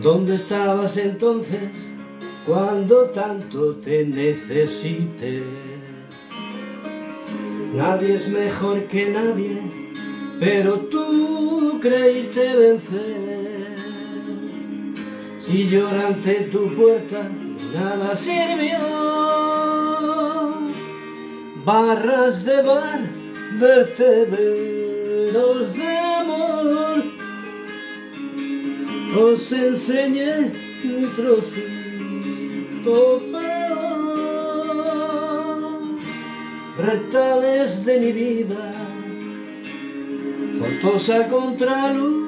¿Dónde estabas entonces cuando tanto te necesité? Nadie es mejor que nadie, pero tú creíste vencer. Si lloré ante tu puerta, nada sirvió. Barras de bar, vertederos de amor. Os enseñé mi trocito peor, retales de mi vida, fotos a contraluz.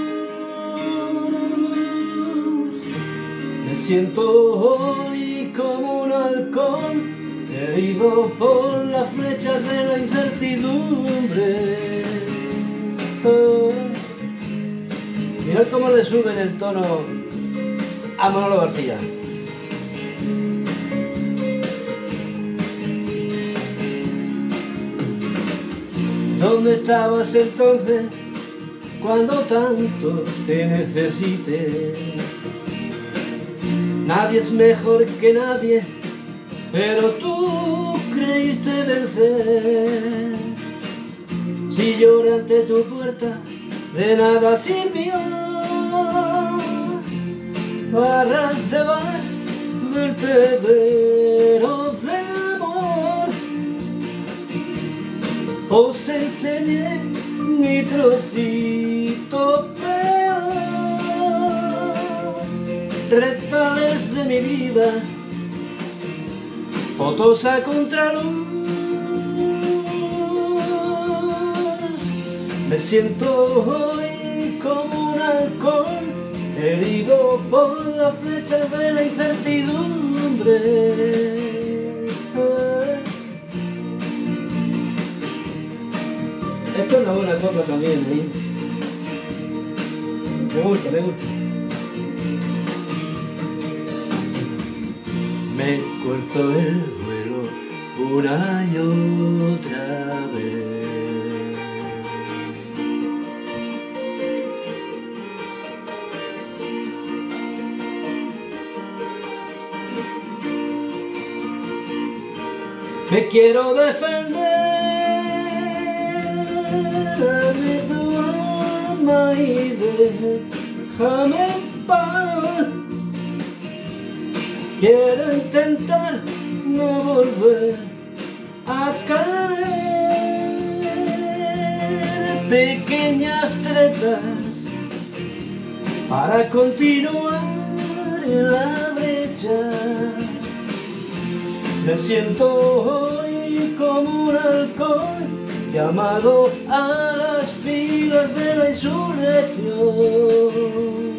Me siento hoy como un halcón, herido por las flechas de la incertidumbre. Mirad cómo le suben el tono a Manolo García. ¿Dónde estabas entonces cuando tanto te necesité? Nadie es mejor que nadie, pero tú creíste vencer. Si lloré ante tu puerta, de nada sirvió. Barras de bar, vertederos de amor. Os enseñé mi trocito peor, retales de mi vida, fotos a contraluz. Me siento hoy como un halcón, herido por las flechas de la incertidumbre. Esto es una buena cosa también, ¿eh? Me gusta, me gusta. Me corto el vuelo una y otra vez. Me quiero defender de tu alma y déjame en paz. Quiero intentar no volver a caer. Pequeñas tretas para continuar en la brecha. Me siento hoy como un halcón, llamado a las filas de la insurrección.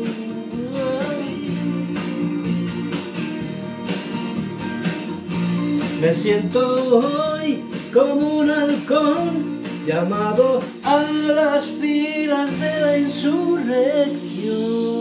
Me siento hoy como un halcón, llamado a las filas de la insurrección.